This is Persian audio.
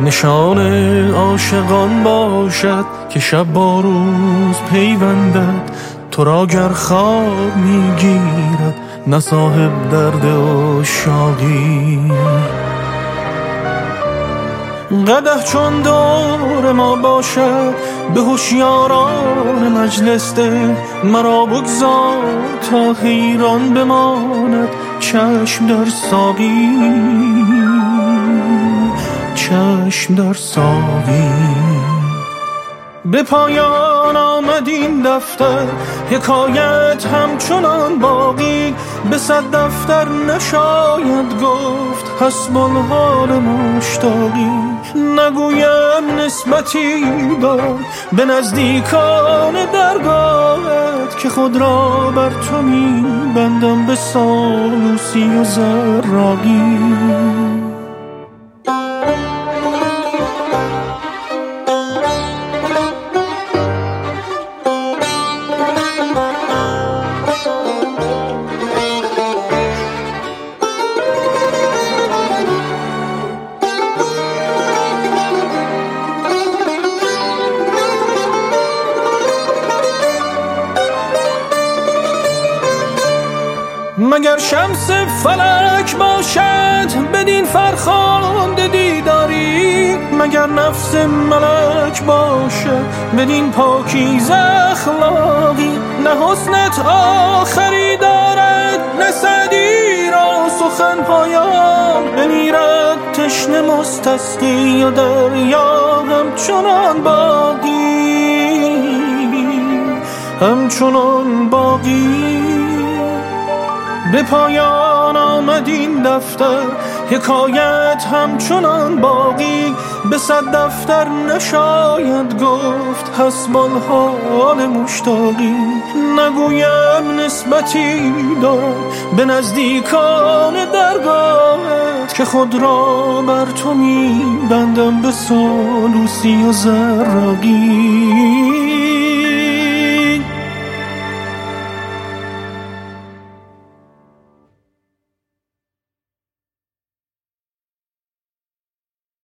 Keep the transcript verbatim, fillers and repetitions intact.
نشان عاشقان باشد که شب با روز پیوندد، تو را گر خواب میگیرد نه صاحب درد و شاقی. قدح چون دور ما باشد به هوشیاران مجلس ده، مرا بگذار تا حیران بماند چشم در ساقی، چشم در ساقی. به پایان آمد این دفتر، حکایت همچنان باقی، به صد دفتر نشاید گفت حسب الحال مشتاقی. نگویم نسبتی دار به نزدیکان درگاهت، که خود را بر تو می بندم به سالوسی و زراقی. مگر شمس فلک باشد بدین فرخنده دیداری، مگر نفس ملک باشد بدین پاکیزه اخلاقی. نه حسنت آخری دارد نه سعدی را سخن پایان، بمیرد تشنه مستسقی و دریا همچنان باقی، همچنان باقی. به پایان آمد این دفتر، حکایت همچنان باقی، به صد دفتر نشاید گفت حسب الحال مشتاقی. نگویم نسبتی دارم به نزدیکان درگاهت، که خود را بر تو می بندم به سالوسی و زراقی.